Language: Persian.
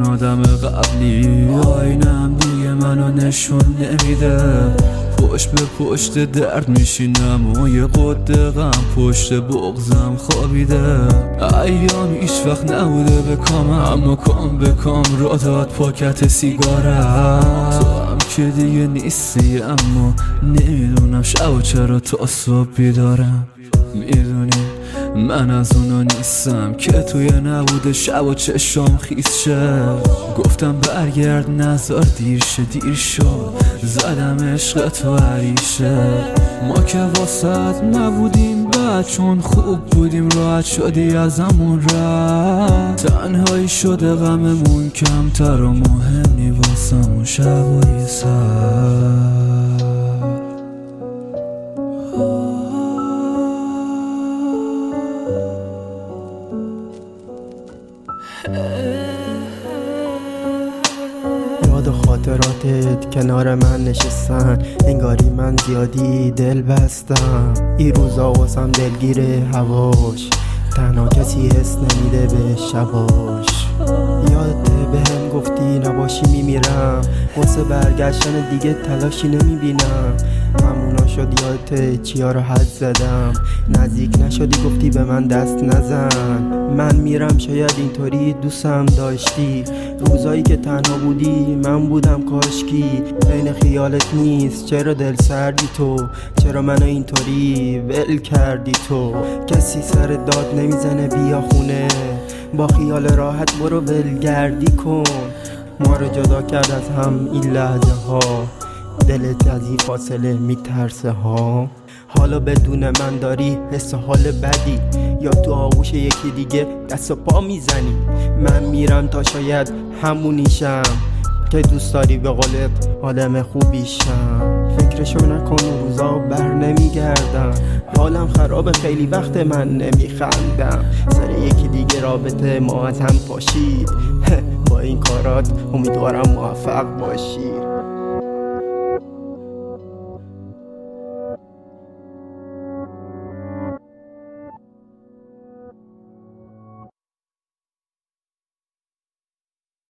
آدم قبلی آینم دیگه منو نشون نمیده. پشت به پشت درد میشینم و یه قده غم پشت بغزم خوابیده. ایام هیچ وقت نبوده به کامم، اما کام به کام را داد پاکت سیگارم. تو هم که دیگه نیستی اما نمیدونم شب و چرا تا صبح بیدارم. میدونی من از اونا نیستم که توی نبوده شب و چشم خیس شه. گفتم برگرد نزار دیر شد زدم عشق تو عریشه. ما که واسط نبودیم بعد چون خوب بودیم راحت شدی ازمون رفت. تنهایی شده غممون کمتر و مهم نی واسمون شبای سر. یاد و خاطراتت کنار من نشستن، انگاری من زیادی دل بستم. این روزا واسم دلگیره هواش، تنها کسی حس نمیده به شباش. یادت بهم گفتی نباشی میمیرم، واسه برگشتن دیگه تلاشی نمیبینم. همونا شد یادت چیا رو حد زدم، نزدیک نشدی گفتی به من دست نزن. من میرم شاید اینطوری دوستم داشتی، روزایی که تنها بودی من بودم کاشکی. بین خیالت نیست چرا دل سردی تو، چرا منو اینطوری ول کردی تو. کسی سر داد نمیزنه بیا خونه، با خیال راحت برو ولگردی کن. ما رو جدا کرد از هم این لحظه ها، دلت از این فاصله میترسه ها. حالا بدون من داری حس حال بدی، یا تو آغوش یکی دیگه دست و پا میزنی. من میرم تا شاید همونیشم که دوست داری به قولت آدم خوبیشم. فکرشو نکن روزا بر نمیگردم، حالم خرابه خیلی وقت من نمیخندم. سر یکی دیگه رابطه ما از هم پاشید، با این کارات امیدوارم موفق باشی.